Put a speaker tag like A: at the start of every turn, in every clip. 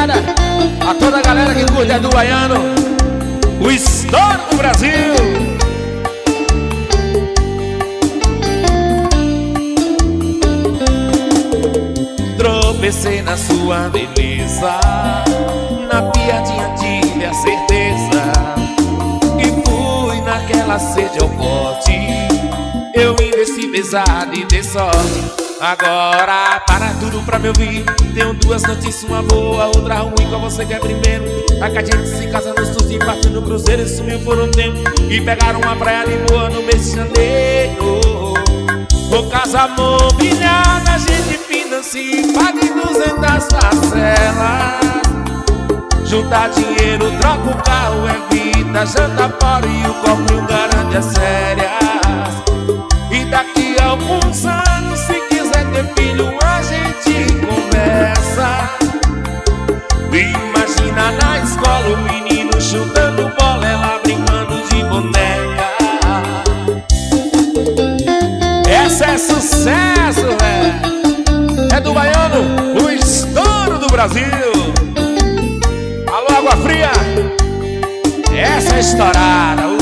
A: dedicada a toda a galera que curte Edu Baiano, o estouro do Brasil. Tropecei na sua beleza, na piadinha tive a certeza, e fui naquela sede ao pote. Eu investi pesado e dei sorte. Agora para tudo pra me ouvir. Tenho duas notícias, uma boa, outra ruim. Qual você quer primeiro? A que a gente se casa no sul e parte no cruzeiro e sumiu por um tempo. E pegaram uma praia de boa no mês de janeiro. Vou casa mobiliada, a gente financia e paga em 200 parcelas. Juntar dinheiro, troca o carro, evita janta fora e o copo e o garante as férias. E daqui a alguns anos, se quiser ter filho, a gente conversa. Imagina na escola o menino chutando bola, ela brincando de boneca. Essa é sucesso, velho. É do Baiano, o estouro do Brasil. Alô, Água Fria. Essa é estourada.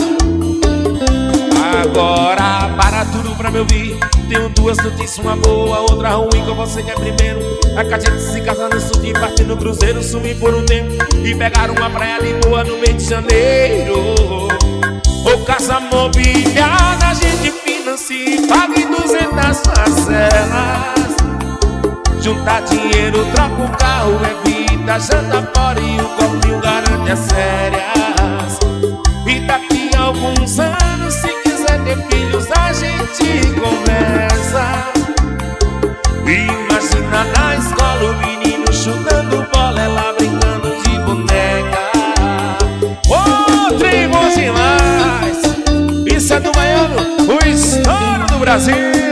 A: Agora para tudo pra me ouvir. Tenho duas notícias, uma boa, outra ruim. Qual você quer primeiro? A que a gente se casa no sul e parte no cruzeiro, sumir por um tempo e pegaram uma praia de boa no mês de janeiro. Ou casa mobiliada, a gente financia e paga em 200 parcelas. Juntar dinheiro, troca o carro, evita janta fora e o copinho garante as férias. E daqui a alguns anos, se quiser ter filhos, a gente conversa. Imagina na escola o menino chutando bola, ela brincando de boneca. Ô, trem bom demais. Isso é do Baiano, o estouro do Brasil.